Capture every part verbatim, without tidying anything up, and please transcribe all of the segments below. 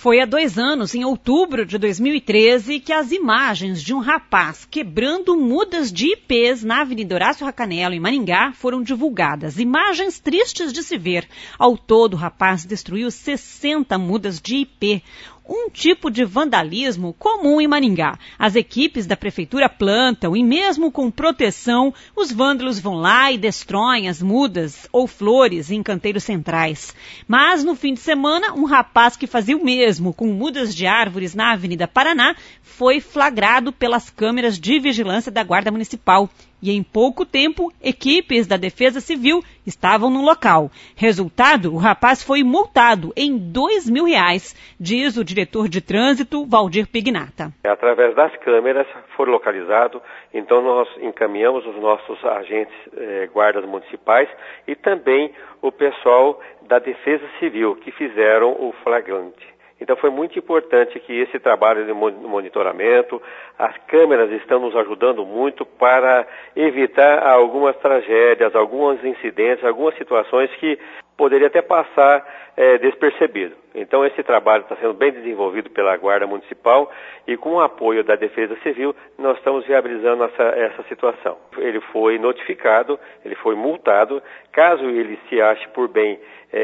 Foi há dois anos, em outubro de dois mil e treze, que as imagens de um rapaz quebrando mudas de ipês na Avenida Horácio Racanelo, em Maringá, foram divulgadas. Imagens tristes de se ver. Ao todo, o rapaz destruiu sessenta mudas de ipê. Um tipo de vandalismo comum em Maringá. As equipes da prefeitura plantam e mesmo com proteção, os vândalos vão lá e destroem as mudas ou flores em canteiros centrais. Mas no fim de semana, um rapaz que fazia o mesmo com mudas de árvores na Avenida Paraná foi flagrado pelas câmeras de vigilância da Guarda Municipal. E em pouco tempo, equipes da Defesa Civil estavam no local. Resultado, o rapaz foi multado em dois mil reais, diz o diretor de trânsito, Valdir Pignata. Através das câmeras foi localizado, então nós encaminhamos os nossos agentes eh, guardas municipais e também o pessoal da Defesa Civil que fizeram o flagrante. Então foi muito importante que esse trabalho de monitoramento, as câmeras estão nos ajudando muito para evitar algumas tragédias, alguns incidentes, algumas situações que poderia até passar é, despercebido. Então esse trabalho está sendo bem desenvolvido pela Guarda Municipal e com o apoio da Defesa Civil nós estamos viabilizando essa, essa situação. Ele foi notificado, ele foi multado, caso ele se ache por bem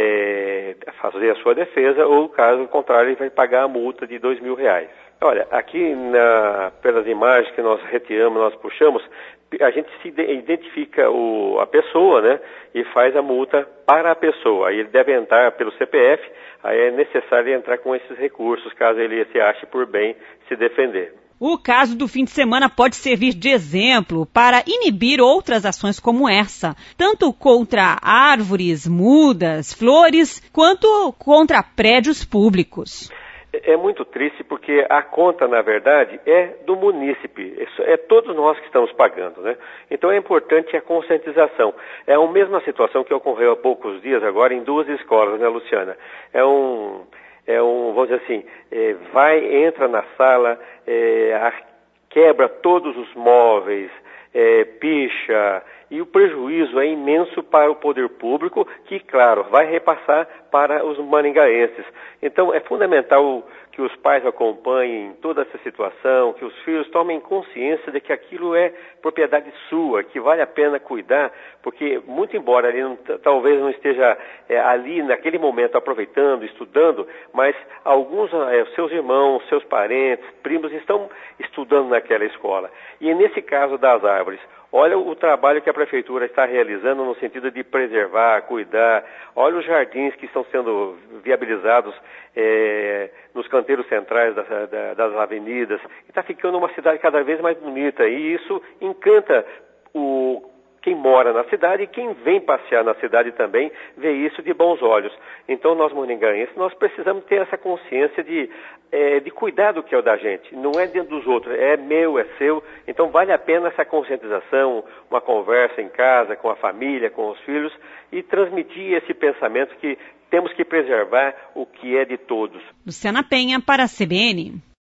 é, fazer a sua defesa ou caso contrário ele vai pagar a multa de dois mil reais. Olha, aqui na, pelas imagens que nós retiramos, nós puxamos, a gente se identifica o, a pessoa, né, e faz a multa para a pessoa. Aí ele deve entrar pelo C P F, aí é necessário entrar com esses recursos, caso ele se ache por bem se defender. O caso do fim de semana pode servir de exemplo para inibir outras ações como essa, tanto contra árvores, mudas, flores, quanto contra prédios públicos. É muito triste porque a conta, na verdade, é do munícipe, é todos nós que estamos pagando, né? Então é importante a conscientização. É a mesma situação que ocorreu há poucos dias agora em duas escolas, né, Luciana? É um, é um vamos dizer assim, é, vai, entra na sala, é, quebra todos os móveis, é, picha, e o prejuízo é imenso para o poder público, que, claro, vai repassar para os maringaenses. Então, é fundamental que os pais acompanhem toda essa situação, que os filhos tomem consciência de que aquilo é propriedade sua, que vale a pena cuidar, porque, muito embora ele não, talvez não esteja é, ali naquele momento aproveitando, estudando, mas alguns, é, seus irmãos, seus parentes, primos estão estudando naquela escola. E nesse caso das árvores, olha o trabalho que a Prefeitura está realizando no sentido de preservar, cuidar. Olha os jardins que estão sendo viabilizados é, nos canteiros centrais das, das avenidas. Está ficando uma cidade cada vez mais bonita e isso encanta o quem mora na cidade e quem vem passear na cidade também vê isso de bons olhos. Então nós maringaenses, nós precisamos ter essa consciência de, é, de cuidar do que é o da gente. Não é dentro dos outros, é meu, é seu. Então vale a pena essa conscientização, uma conversa em casa, com a família, com os filhos e transmitir esse pensamento que temos que preservar o que é de todos. Luciana Penha para a C B N.